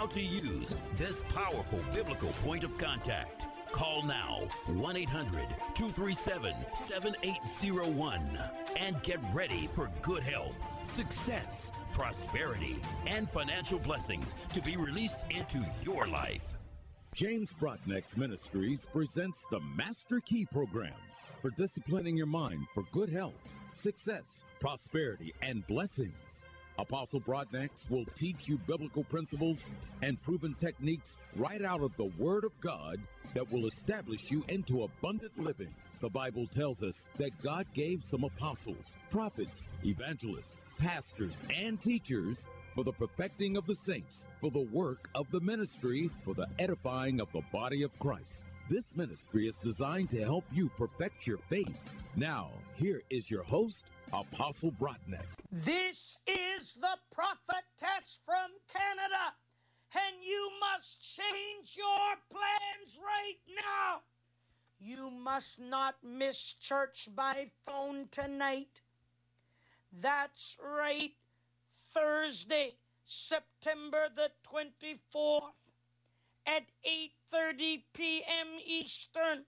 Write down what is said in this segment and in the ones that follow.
to use this powerful biblical point of contact. Call now 1-800-237-7801 and get ready for good health, success, prosperity, and financial blessings to be released into your life. James Broadnax Ministries presents the Master Key Program for disciplining your mind for good health, success, prosperity, and blessings. Apostle Broadnax will teach you biblical principles and proven techniques right out of the Word of God that will establish you into abundant living. The Bible tells us that God gave some apostles, prophets, evangelists, pastors, and teachers for the perfecting of the saints, for the work of the ministry, for the edifying of the body of Christ. This ministry is designed to help you perfect your faith. Now, here is your host, Apostle Broadnax. This is the prophetess from Canada, and you must change your plans right now. You must not miss church by phone tonight. That's right, Thursday, September the 24th at 8:30 p.m. Eastern,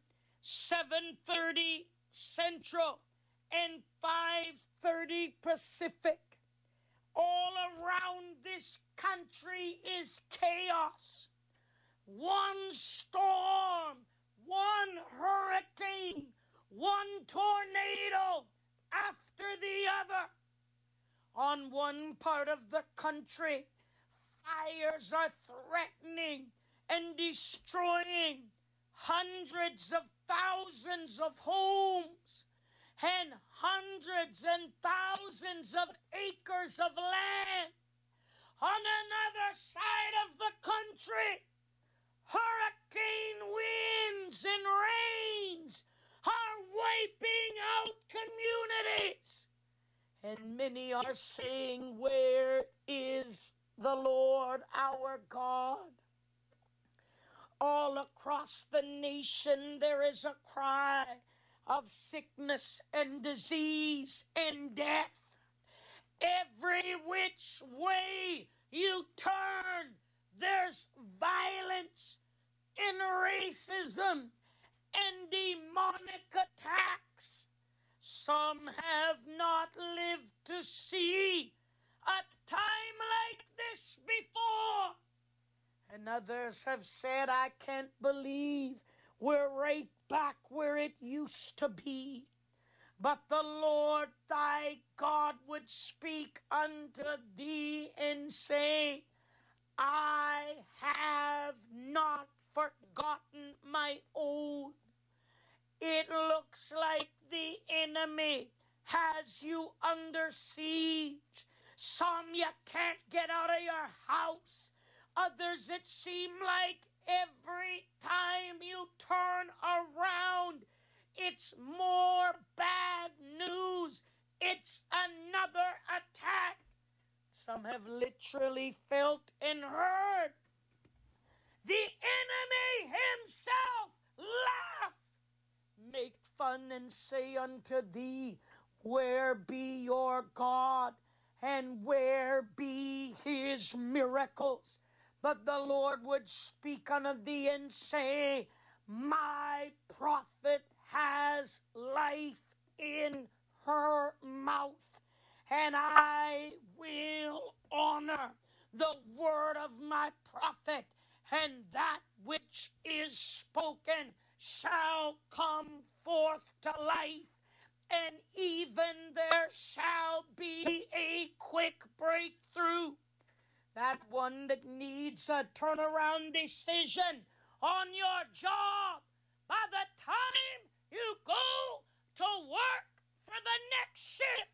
7:30 Central, and 5:30 Pacific. All around this country is chaos. One storm, one hurricane, one tornado after the other. On one part of the country, fires are threatening and destroying hundreds of thousands of homes and hundreds and thousands of acres of land. On another side of the country, hurricane winds and rains are wiping out communities. And many are saying, where is the Lord our God? All across the nation there is a cry of sickness and disease and death. Every which way you turn, there's violence and racism and demonic attacks. Some have not lived to see a time like this before. And others have said, I can't believe we're right back where it used to be. But the Lord thy God would speak unto thee and say, I have not forgotten my own. It looks like the enemy has you under siege. Some you can't get out of your house. Others it seems like every time you turn around, it's more bad news. It's another attack. Some have literally felt and heard the enemy himself laugh, make fun, and say unto thee, where be your God, and where be his miracles? But the Lord would speak unto thee and say, my prophet has life in her mouth, and I will honor the word of my prophet, and that which is spoken shall come forth to life, and even there shall be a quick breakthrough. That one that needs a turnaround decision on your job, by the time you go to work for the next shift,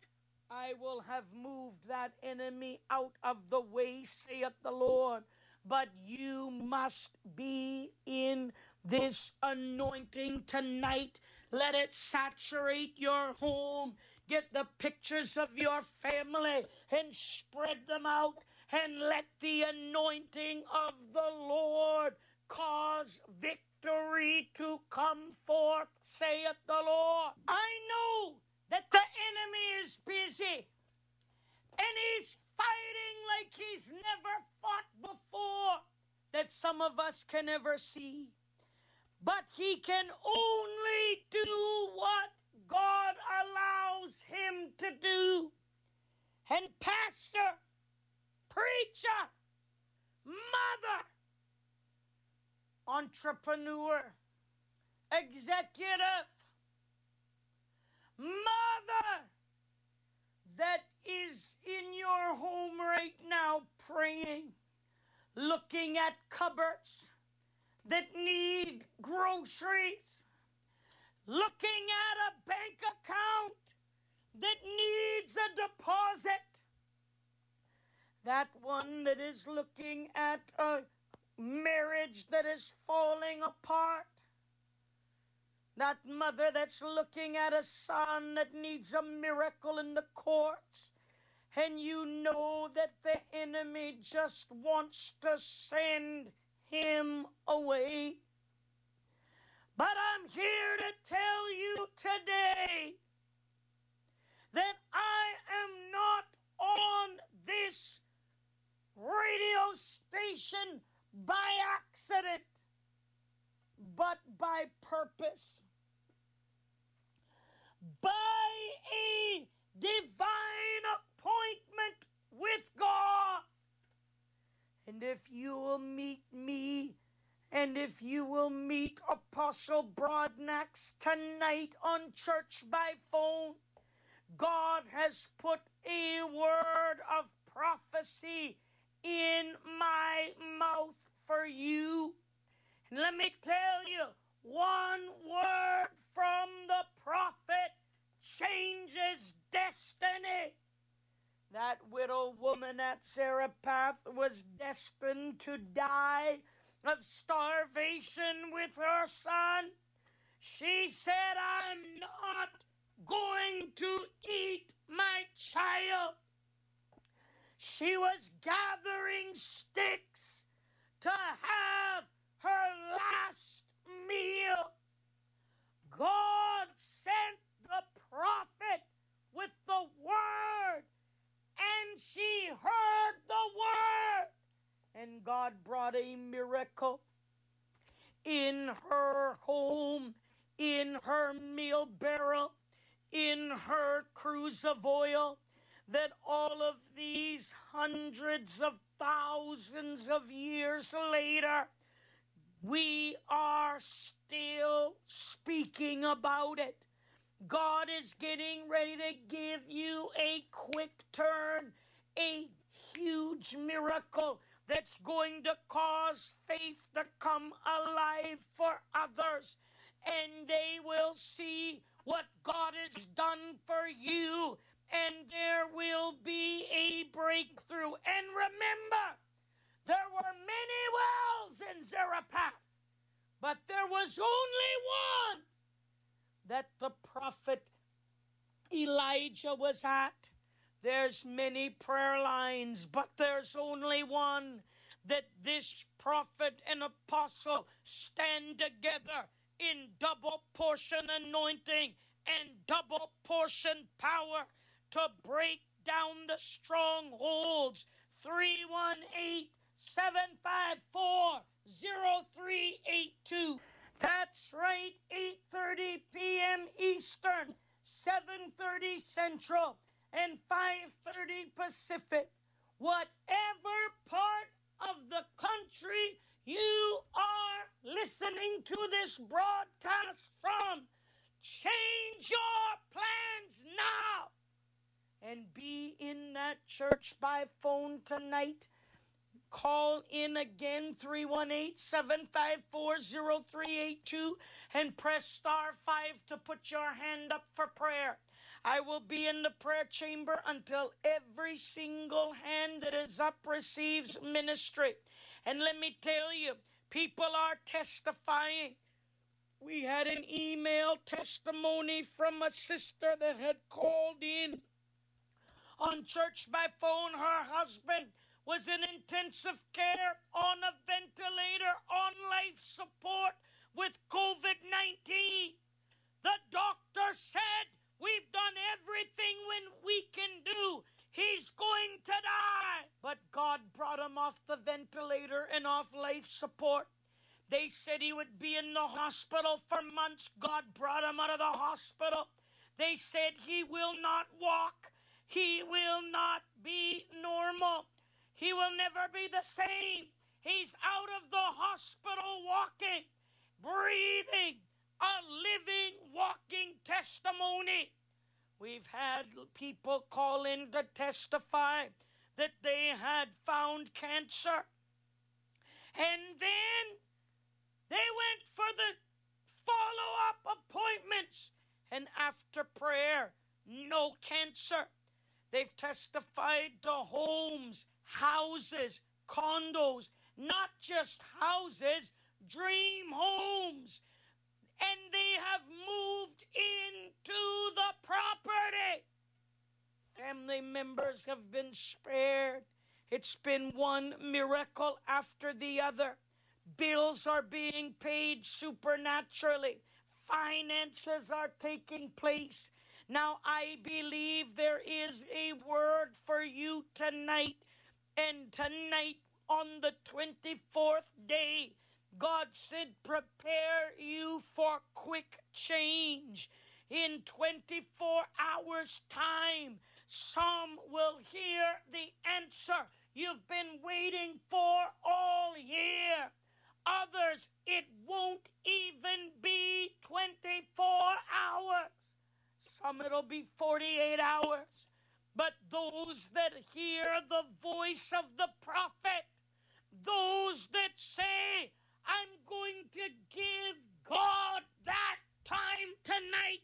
I will have moved that enemy out of the way, saith the Lord. But you must be in this anointing tonight. Let it saturate your home. Get the pictures of your family and spread them out, and let the anointing of the Lord cause victory to come forth, saith the Lord. I know that the enemy is busy, and he's fighting like he's never fought before. that some of us can ever see. But he can only do what God allows him to do. And pastor, preacher, mother, entrepreneur, executive, mother that is in your home right now praying, looking at cupboards that need groceries, looking at a bank account that needs a deposit, that one that is looking at a marriage that is falling apart, that mother that's looking at a son that needs a miracle in the courts, and you know that the enemy just wants to send him away. But I'm here to tell you today that I am not on this radio station by accident, but by purpose. By a divine appointment with God. And if you will meet me, and if you will meet Apostle Broadnax tonight on Church by Phone, God has put a word of prophecy in my mouth for you. And let me tell you, one word from the prophet changes destiny. That widow woman at Zarephath was destined to die of starvation with her son. She said, I'm not going to eat my child. She was gathering sticks to have her last meal. God sent the prophet with the word, and she heard the word, and God brought a miracle in her home, in her meal barrel, in her cruse of oil, that all of these hundreds of thousands of years later, we are still speaking about it. God is getting ready to give you a quick turn, a huge miracle that's going to cause faith to come alive for others, and they will see what God has done for you, and there will be a breakthrough. And remember, there were many wells in Zarephath, but there was only one that the prophet Elijah was at. There's many prayer lines, but there's only one that this prophet and apostle stand together in double portion anointing and double portion power to break down the strongholds. 318-754-0382. That's right, 8:30 p.m. Eastern, 7:30 Central, and 5:30 Pacific. Whatever part of the country you are listening to this broadcast from, change your plans now and be in that church by phone tonight. Call in again, 318-754-0382, and press star 5 to put your hand up for prayer. I will be in the prayer chamber until every single hand that is up receives ministry. And let me tell you, people are testifying. We had an email testimony from a sister that had called in on Church by Phone. Her husband was in intensive care, on a ventilator, on life support with COVID-19. The doctor said, we've done everything we can do. He's going to die. But God brought him off the ventilator and off life support. They said he would be in the hospital for months. God brought him out of the hospital. They said he will not walk. He will not be normal. He will never be the same. He's out of the hospital walking, breathing, a living, walking testimony. We've had people call in to testify that they had found cancer. And then they went for the follow-up appointments. And after prayer, no cancer. They've testified to homes, houses, condos, not just houses, dream homes. And they have moved into the property. Family members have been spared. It's been one miracle after the other. Bills are being paid supernaturally. Finances are taking place. Now, I believe there is a word for you tonight. And tonight, on the 24th day, God said, prepare you for quick change. In 24 hours' time, some will hear the answer you've been waiting for all year. Others, it won't even be 24 hours. Some it'll be 48 hours. But those that hear the voice of the prophet, those that say, I'm going to give God that time tonight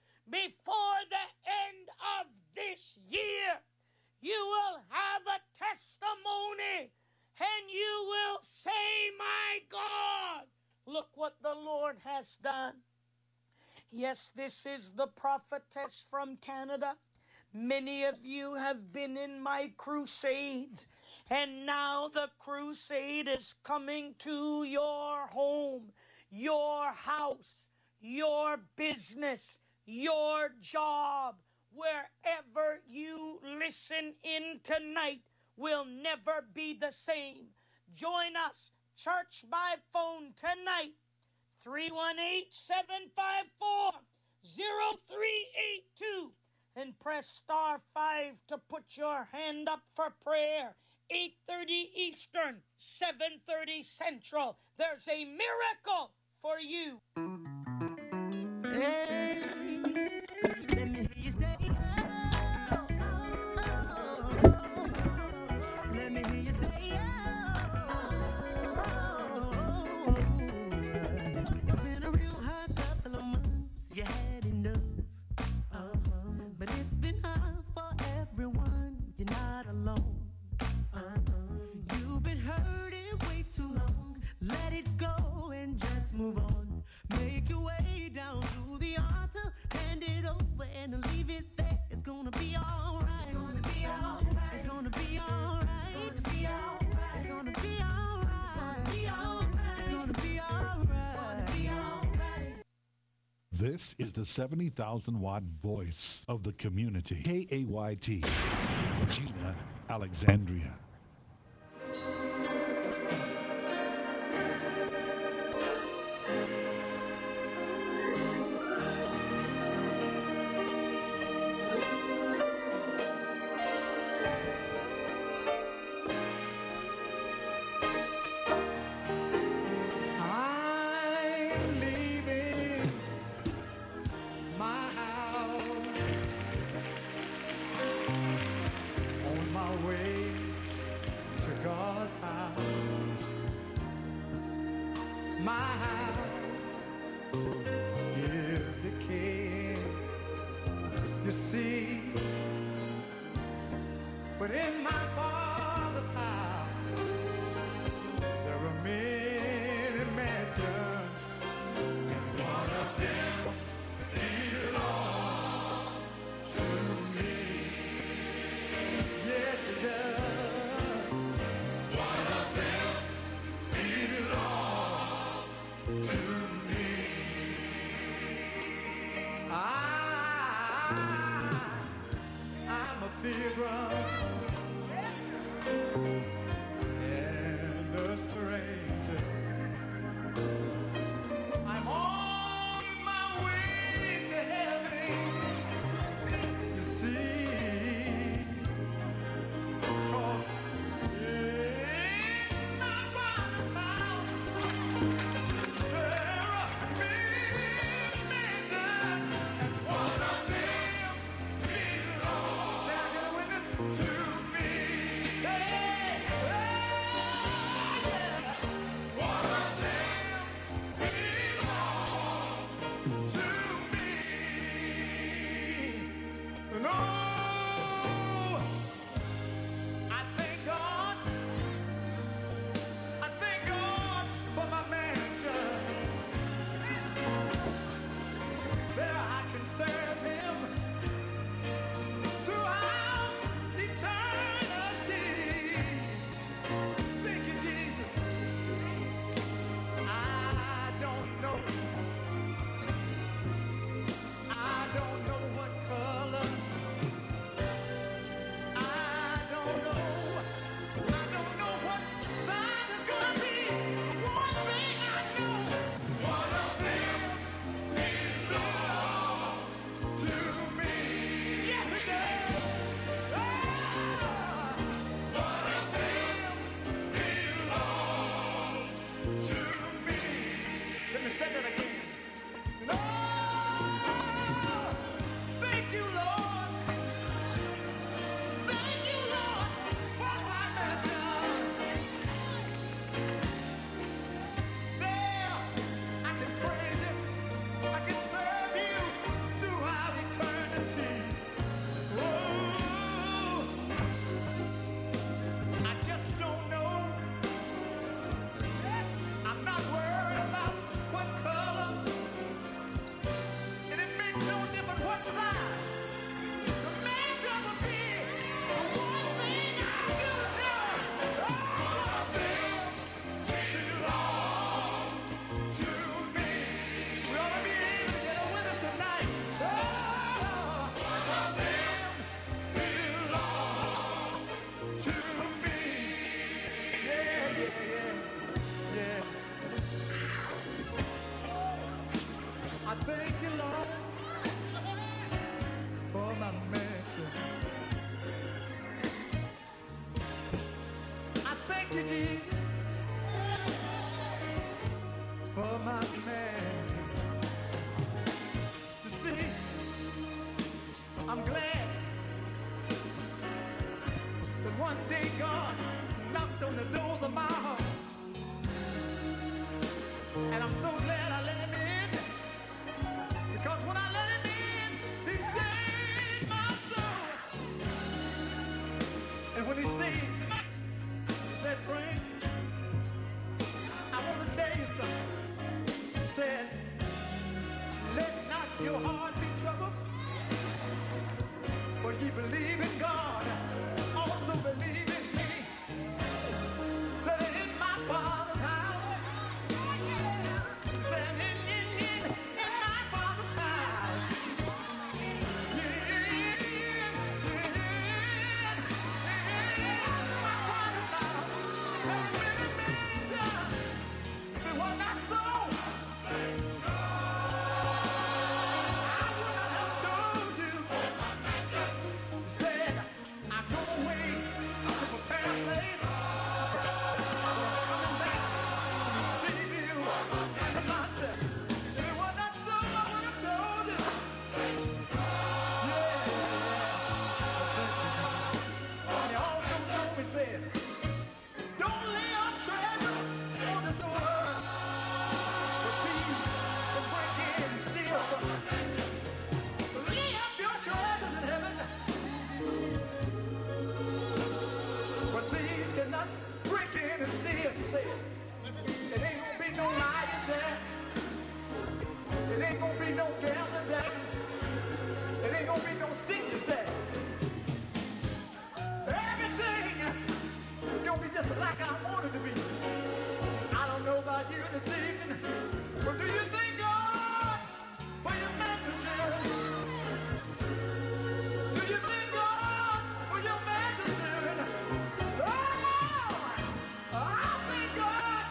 before the end of this year, you will have a testimony and you will say, my God, look what the Lord has done. Yes, this is the prophetess from Canada. Many of you have been in my crusades, and now the crusade is coming to your home, your house, your business, your job. Wherever you listen in tonight will never be the same. Join us, church by phone tonight, 318-754-0382, and press star 5 to put your hand up for prayer. 8:30 Eastern, 7:30 Central. There's a miracle for you. Hey, let me hear you say, oh, oh, oh. Let me hear you say, oh. It's been a real hard couple of months. You had enough. But it's been hard for everyone. You're not alone. You've been hurting way too long. Let it go and just move on. Make your way down to the altar, hand it over and leave it there. It's gonna be alright. It's gonna be alright. It's gonna be alright. It's gonna be alright. It's gonna be alright. It's gonna be alright. This is the 70,000 watt voice of the community. KAYT, Gina Alexandria. I'm leaving my house on my way to God's house. My house is the king, you see. But in my Father's house there are many mansions, and one of them belongs to me. Yes, it does. One of them belongs to me. I'm a pilgrim help you say it. It ain't gonna be no liars there. It ain't gonna be no gambling there. It ain't gonna be no sickness there. Everything is gonna be just like I want it to be. I don't know about you this evening, but do you thank God for your mental children? Do you thank God for your mental children? Oh, I thank God.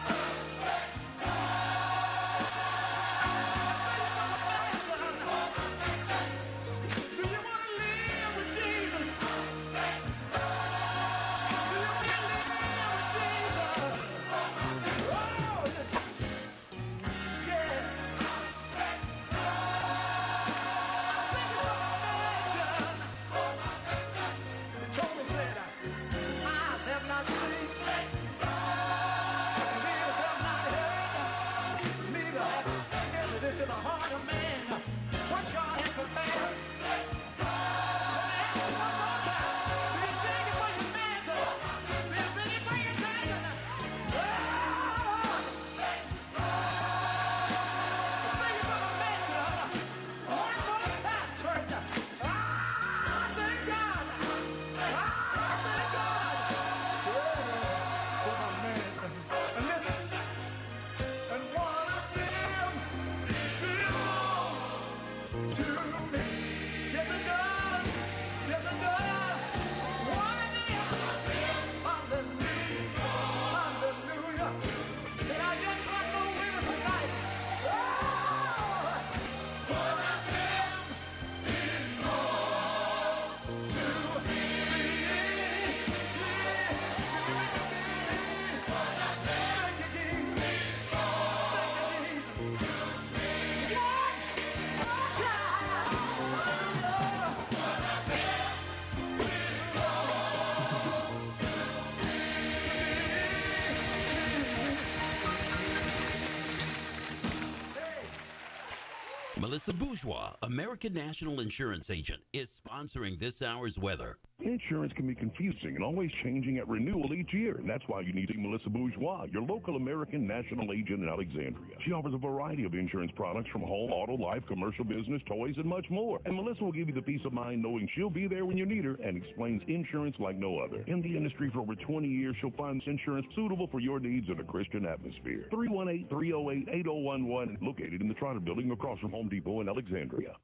Do you want to live with Jesus? Do you want to live with Jesus? Oh, listen. Yeah. He told me, said, eyes have not seen, and ears have not heard, neither have entered into the heart of man what God has prepared. Let me ask you one more time. Do you think it for your mantle? Do you think it for your passion? Oh! Think it for the mantle. One more time, church. Ah, thank God. Ah, thank God. Yeah, for my mantle. And listen, and one of them belongs to me. Yes, it does. Yes, it does. One of them. Hallelujah. Hallelujah. Can I get one more witness tonight? Oh, one of them belongs to me. Thank you, Jesus. Thank you, Jesus. One more time. Hallelujah. Melissa Bourgeois, American National Insurance Agent, is sponsoring this hour's weather. Insurance can be confusing and always changing at renewal each year, and that's why you need to see Melissa Bourgeois, your local American National Agent in Alexandria. She offers a variety of insurance products from home, auto, life, commercial business, toys, and much more. And Melissa will give you the peace of mind knowing she'll be there when you need her and explains insurance like no other. In the industry for over 20 years, she'll find insurance suitable for your needs in a Christian atmosphere. 318-308-8011, located in the Trotter Building across from Home Depot in Alexandria.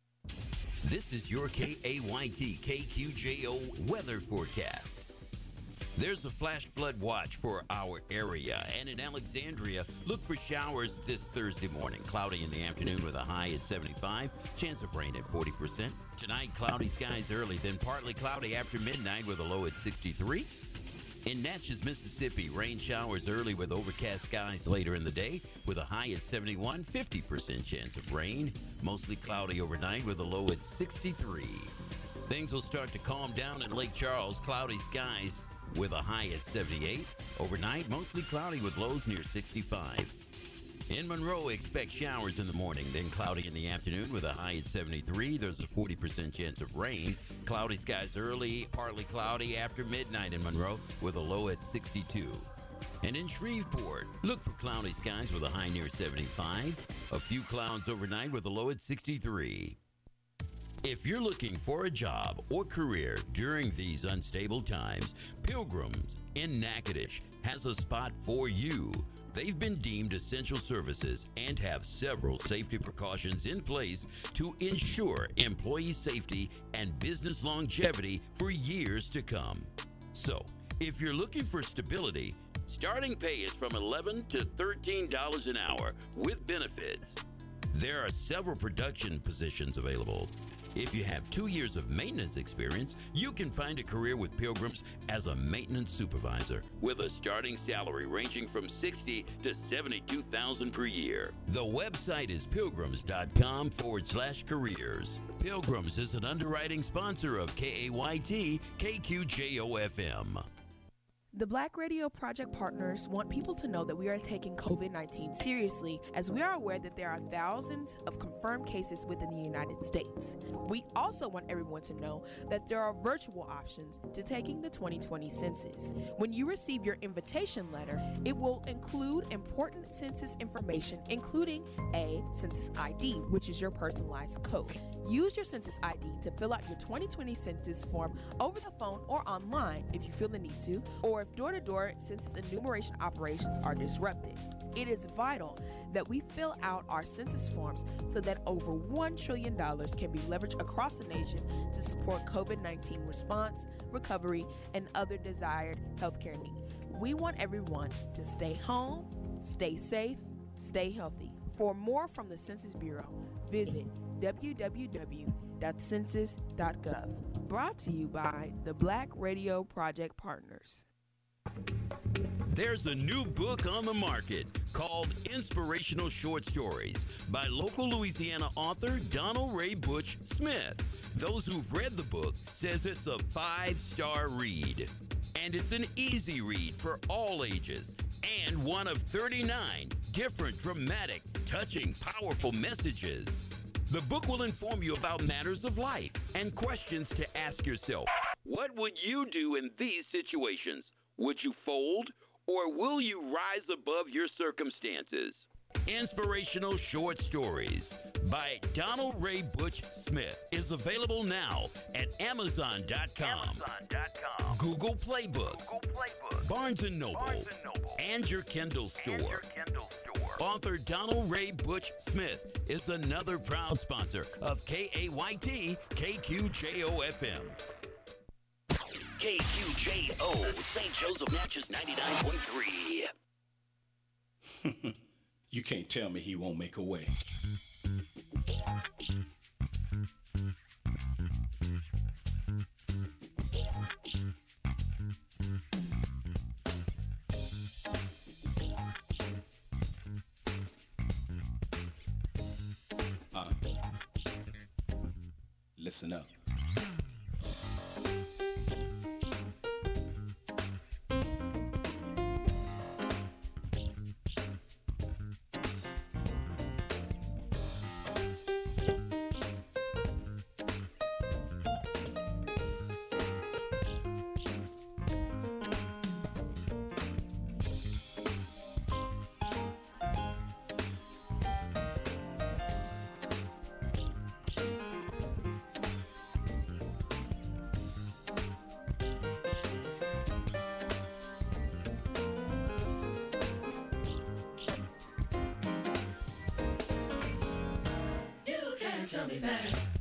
This is your KAYT KQJO weather forecast. There's a flash flood watch for our area, and in Alexandria, look for showers this Thursday morning. Cloudy in the afternoon with a high at 75, chance of rain at 40%. Tonight, cloudy skies early, then partly cloudy after midnight with a low at 63. In Natchez, Mississippi, rain showers early with overcast skies later in the day with a high at 71, 50% chance of rain. Mostly cloudy overnight with a low at 63. Things will start to calm down in Lake Charles, cloudy skies with a high at 78. Overnight, mostly cloudy with lows near 65. In Monroe, expect showers in the morning, then cloudy in the afternoon with a high at 73. There's a 40% chance of rain. Cloudy skies early, partly cloudy after midnight in Monroe with a low at 62. And in Shreveport, look for cloudy skies with a high near 75. A few clouds overnight with a low at 63. If you're looking for a job or career during these unstable times, Pilgrims in Natchitoches has a spot for you. They've been deemed essential services and have several safety precautions in place to ensure employee safety and business longevity for years to come. So, if you're looking for stability, starting pay is from $11 to $13 an hour with benefits. There are several production positions available. If you have 2 years of maintenance experience, you can find a career with Pilgrims as a maintenance supervisor with a starting salary ranging from $60,000 to $72,000 per year. The website is pilgrims.com/careers. Pilgrims is an underwriting sponsor of KAYT KQJO FM. The Black Radio Project partners want people to know that we are taking COVID-19 seriously, as we are aware that there are thousands of confirmed cases within the United States. We also want everyone to know that there are virtual options to taking the 2020 census. When you receive your invitation letter, it will include important census information, including a census ID, which is your personalized code. Use your census ID to fill out your 2020 census form over the phone or online if you feel the need to, or if door-to-door census enumeration operations are disrupted. It is vital that we fill out our census forms so that over $1 trillion can be leveraged across the nation to support COVID-19 response, recovery, and other desired healthcare needs. We want everyone to stay home, stay safe, stay healthy. For more from the Census Bureau, visit www.census.gov. Brought to you by the Black Radio Project Partners. There's a new book on the market called Inspirational Short Stories by local Louisiana author Donald Ray Butch Smith. Those who've read the book says it's a 5-star read. And it's an easy read for all ages and one of 39 different dramatic, touching, powerful messages. The book will inform you about matters of life and questions to ask yourself. What would you do in these situations? Would you fold, or will you rise above your circumstances? Inspirational Short Stories by Donald Ray Butch Smith is available now at Amazon.com, Google Play Books, Barnes & Noble, and your Kindle store. Author Donald Ray Butch Smith is another proud sponsor of KAYT KQJO-FM. KQJO, St. Joseph Natchez 99.3. You can't tell me he won't make a way. Listen up. Tell me that.